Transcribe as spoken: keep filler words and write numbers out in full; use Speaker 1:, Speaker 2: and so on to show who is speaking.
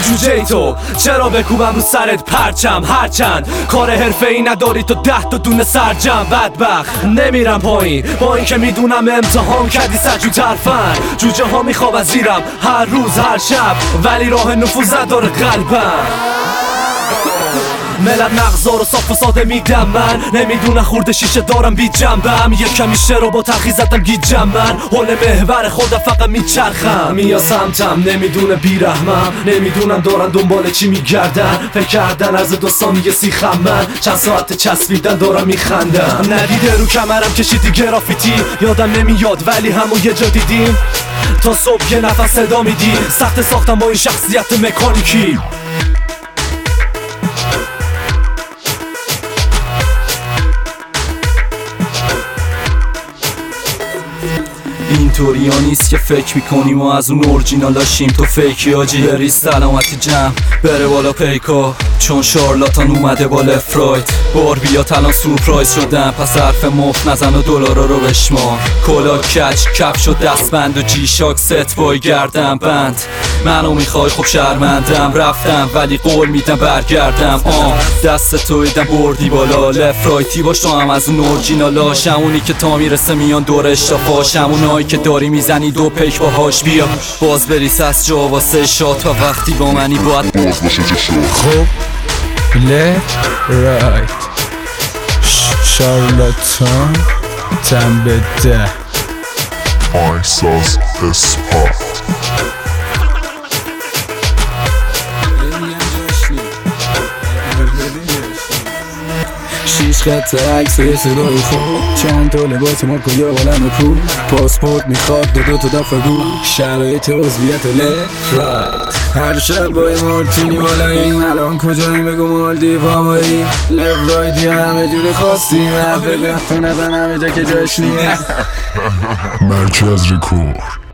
Speaker 1: جوجه تو چرا بکوبم رو سرت پرچم؟ هرچند کار حرفه‌ای نداری تو ده تا دونه سرجم. بدبخت نمیرم پایین با این که میدونم امتحان کردی سجو ترفن. جوجه ها میخوابن زیرم هر روز هر شب، ولی راه نفوذ نداره قلبم. ملت مغزا رو صاف و ساده میدم من، نمیدونن خورده شیشه دارم بی جنبم. یک کمی شعر رو با تلخی زدم گیجم من، حول محور خودم فقط میچرخم. میا سمتم نمیدونه بیرحمم، نمیدونن دارن دنبال چی میگردن. فکر کردن از دو ثانیه سیخم من، چند ساعت چسبیدن دارم میخندم. ندیده رو کمرم کشیدی گرافیتی، یادم نمیاد ولی همون یه جا دیدیم. تا صبح یه نفس صدا میدی، سخت ساختم با این شخصیت مکانیکی.
Speaker 2: اینطوری ها نیست که فکر میکنیم ما از اون اورجینالاشیم. تو فیکی آجی بریز سلامتی جمع بره بالا پیکا، چون شارلاتان اومده با لفراید. باربیات الان سورپرایز شدن، پس حرف مفت نزن و دلارا رو بشمار. کلا کچ کفش و دستبند و جی شاک ست بای گردم بند. منو میخوای خب شرمندم، رفتم ولی قول میدم برگردم. آه دست تو ایدم بردی بالا، لفرایتی باش تو هم از اون اورجینالاش. همونی که تا میرسه میان دور اشتافاش، همونایی که داری میزنی دو پیک باهاش. بیا باز بریس از جا واسه شات، و وقتی با منی باید باز باشه چشم.
Speaker 3: خب left right شارلاتان تن به ده
Speaker 4: احساس اثبات.
Speaker 3: شیش خط عکس صدای خوب، چند تا لباس مارکو یا عالم پول. پاسپورت میخواد دو دو تا دفعه گو، شرایط عضویت لفرایت. هر شب با یه مارتینی بالاییم، الان کجاییم بگو مالدیو هوایی. لفرایتی همه جور خواستیم، حرف تو نزن همه جا که جاش نیست.
Speaker 4: مرکز رکورد